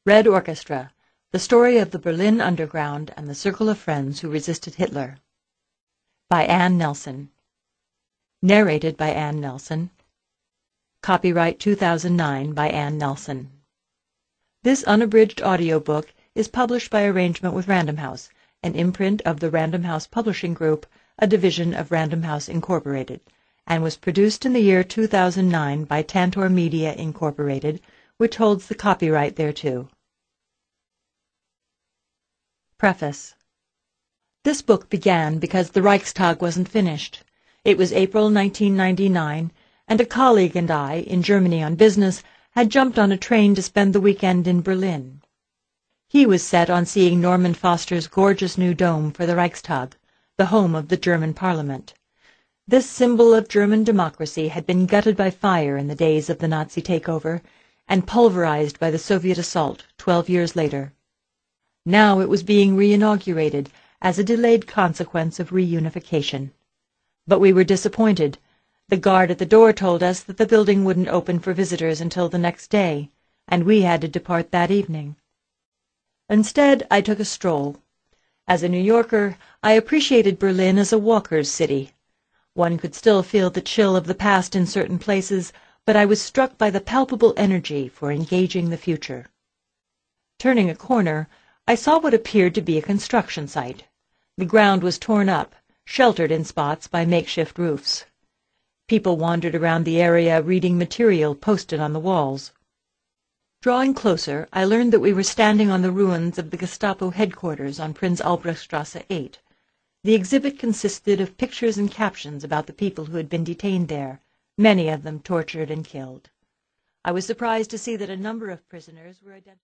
Red Orchestra, the story of the Berlin Underground and the circle of friends who resisted Hitler. By Anne Nelson. Narrated by Anne Nelson. Copyright 2009 by Anne Nelson. This unabridged audiobook is published by arrangement with Random House, an imprint of the Random House Publishing Group, a division of Random House Incorporated, and was produced in the year 2009 by Tantor Media Incorporated, which holds the copyright thereto. Preface. This book began because the Reichstag wasn't finished. It was April 1999, and a colleague and I, in Germany on business, had jumped on a train to spend the weekend in Berlin. He was set on seeing Norman Foster's gorgeous new dome for the Reichstag, the home of the German Parliament. This symbol of German democracy had been gutted by fire in the days of the Nazi takeover, and pulverized by the Soviet assault 12 years later. Now it was being re-inaugurated as a delayed consequence of reunification. But we were disappointed. The guard at the door told us that the building wouldn't open for visitors until the next day, and we had to depart that evening. Instead, I took a stroll. As a New Yorker, I appreciated Berlin as a walker's city. One could still feel the chill of the past in certain places, but I was struck by the palpable energy for engaging the future. Turning a corner, I saw what appeared to be a construction site. The ground was torn up, sheltered in spots by makeshift roofs. People wandered around the area reading material posted on the walls. Drawing closer, I learned that we were standing on the ruins of the Gestapo headquarters on Prinz Albrechtstrasse 8. The exhibit consisted of pictures and captions about the people who had been detained there, many of them tortured and killed. I was surprised to see that a number of prisoners were identified.